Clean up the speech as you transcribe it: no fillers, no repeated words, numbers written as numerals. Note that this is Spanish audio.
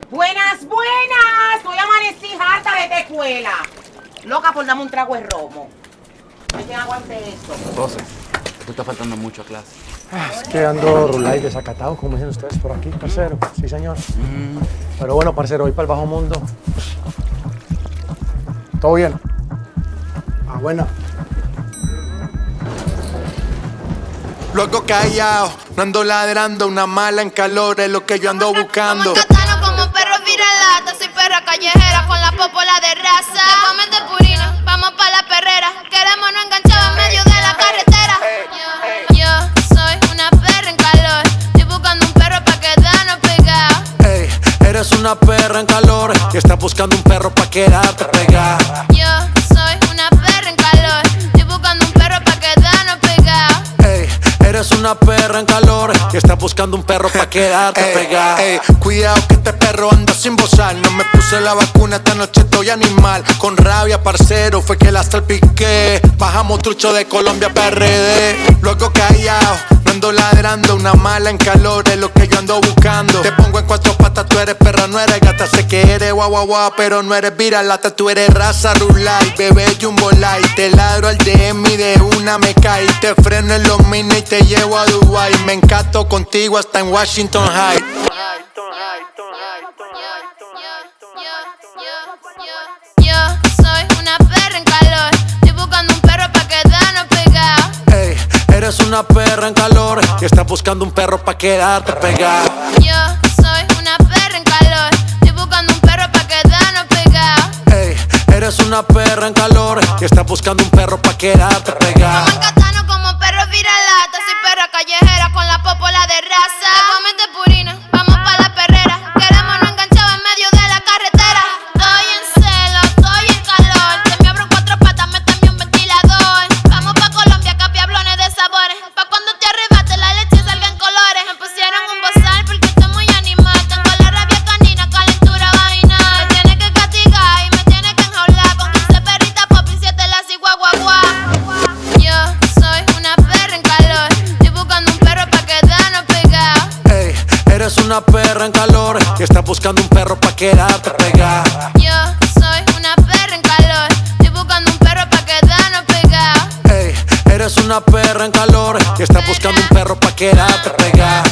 Buenas, buenas. Hoy amanecí harta de esta escuela. Loca por darme un trago de romo. ¿Hay quien aguante esto? José, tú estás faltando mucho a clase. Es que ando rulay desacatado, como dicen ustedes por aquí, parcero. Sí, señor. Pero bueno, parcero, hoy para el bajo mundo. ¿Todo bien? Ah, bueno. Luego callado, no ando ladrando, una mala en calor es lo que yo ando buscando. Como catano, como perro viralata, soy perra callejera con la popola de raza. Te comen de purina, vamos pa' la perrera, queremos no enganchar en medio de la carretera. Yo soy una perra en calor, estoy buscando un perro pa' quedarnos pegados. Ey, eres una perra en calor y estás buscando un perro pa' quedarte pegada. Yo soy una perra en calor, estoy buscando un perro pa' quedarnos pegados. Ey, eres una perra en calor y estás buscando un perro pa' quedarte pegada. Ey, cuidado que este perro anda sin bozar. No me puse la vacuna, esta noche estoy animal. Con rabia, parcero, fue que la salpiqué. Bajamos trucho de Colombia PRD. Luego callado, no ando ladrando, una mala en calor es lo que yo ando buscando. Te pongo en cuatro patas, tú eres perra, no eres gata. Sé que eres guau guau guau, pero no eres viralata. Tú eres raza rulay, bebé jumbo light. Te ladro al DM y de una me cae. Te freno en los mini y te llevo a Dubai. Me encanto contigo hasta en Washington High. Yo soy una perra en calor, estoy buscando un perro pa' quedarnos pegados. Ey, eres una perra en calor y estás buscando un perro pa' quedarte pegada. Yo soy una perra en calor, estoy buscando un perro pa' quedarnos pegados. Ey, eres una perra en calor y estás buscando un perro pa' quedarte pegada. Como catano, como perro viralata, soy perra callejera con la popola de raza. Te comen de purina, vamos pa' la perrera, queremos no enganchar en medio de la carretera. Estoy en celo, estoy en calor, te me abro cuatro patas, méteme un ventilador. Vamos pa' Colombia, capiablones de sabores, pa' cuando te arrebate la leche salga en colores. Me pusieron un bozal porque estoy muy animal, tengo la rabia canina, calentura vaginal. Me tiene que castigar y me tiene que enjaular con 15 perritas pop y 7 las y guau guau guau. Yo soy una perra en calor, estoy buscando un perro pa' quedarnos pegados. Ey, eres una perra en calor y estás buscando un perro pa' quedarte pegada. Yo soy una perra en calor, estoy buscando un perro pa' quedarnos pegados. Ey, eres una perra en calor y estás buscando un perro pa' quedarte pegada.